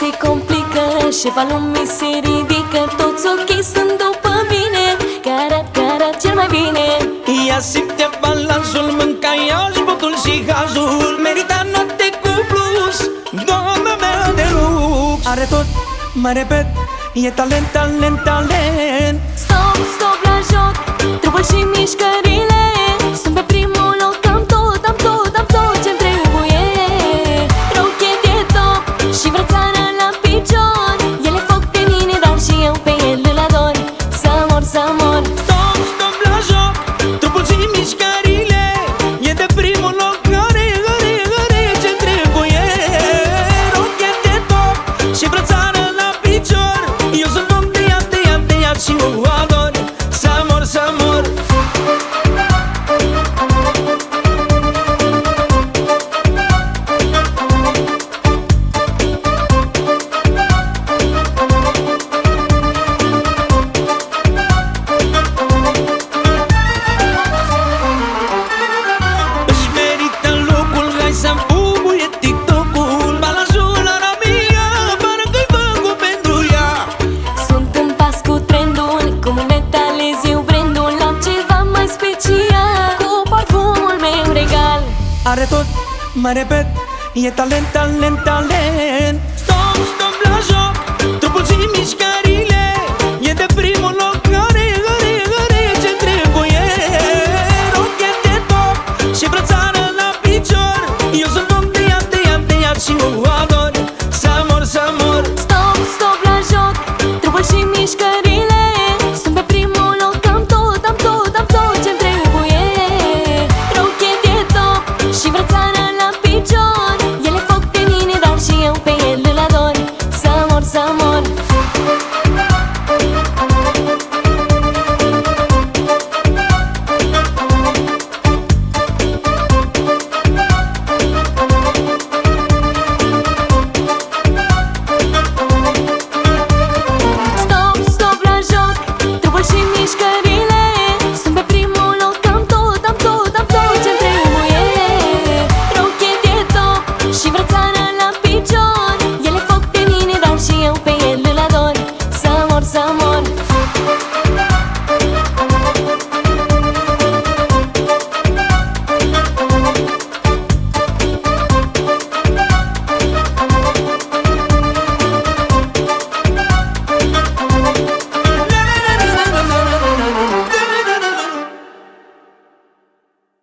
se complică, șefa lumii se ridică, toți ochii sunt după mine, care cel mai bine. Ea simte balansul, mânca iași, botul și gazul, merita note cu plus, doamna mea de lux. Are tot, mai repet, e talent, talent, talent. Stop, stop la joc, trupul și mișcările, sunt pe primul loc, am tot ce-mi trebuie. Rochet e top și brățară la picior, el e foc pe mine, dar și eu pe el îl ador. Să mor, să mor. Stop, stop la joc, trupul și mișcările, e de primul loc, are ce-mi trebuie. Rochet e top și brățară la picior, eu sunt om de ea și o ador. Să mor, să mor. Își merită locul, hai să bubuie TikTok-ul. Balansul la mea, parcă-i făcut pentru ea. Sunt în pas cu trendul, cum metalez eu brandul, am ceva mai special, cu parfumul meu regal. Are tot, mai repet, e talent, talent, talent. Stop, stop